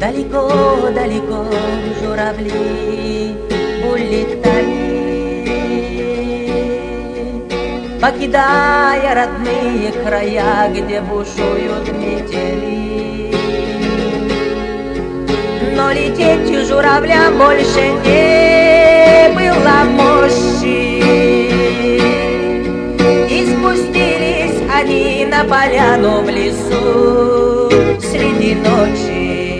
Далеко-далеко журавли улетали, покидая родные края, где бушуют метели. Но лететь журавлям больше не было мощи, и спустились они на поляну в лесу среди ночи.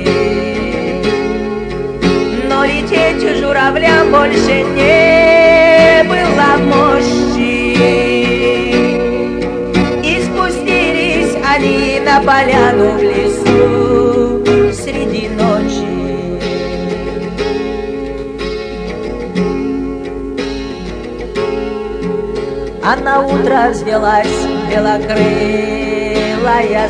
Но лететь журавлям больше не было мощи, и спустились они на поляну в лесу среди ночи. А на утро взвелась белокрылая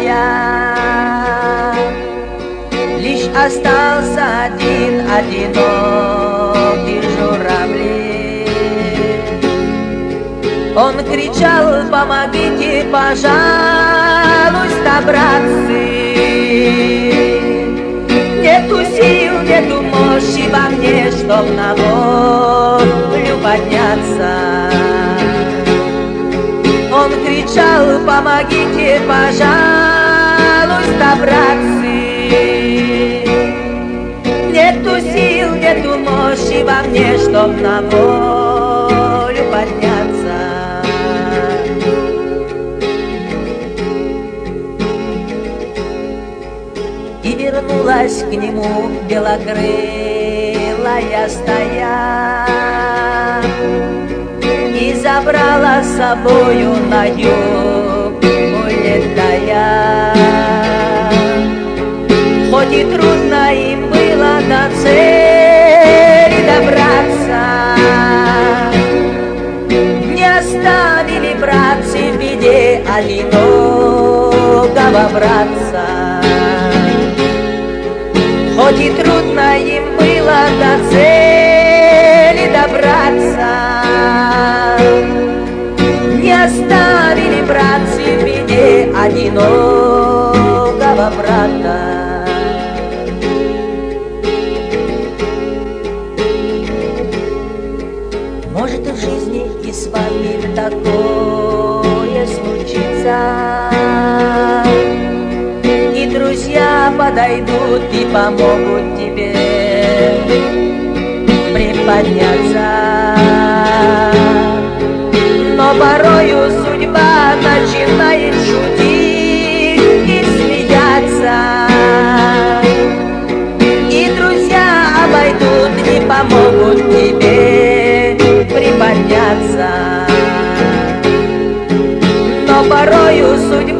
стая, лишь остался один одинокий журавлик. Он кричал: помогите, пожалуйста, братцы, нету сил, нету мощи во мне, чтоб на волю подняться. Он кричал: помогите, пожалуйста, братцы, нету сил, нету мощи во мне, чтоб на волю подняться. И вернулась к нему белокрылая стая, и забрала с собою на юг улетая. Хоть и трудно им было до цели добраться, не оставили братцы в беде одинокого братца. Хоть и трудно им было до цели добраться, не оставили братцы в беде одинокого брата. Может, в жизни и с вами такое случится, и друзья подойдут и помогут тебе приподняться. Но порою судьба начинает шутить и смеяться, и друзья обойдут и помогут тебе приподняться. Но порою судьба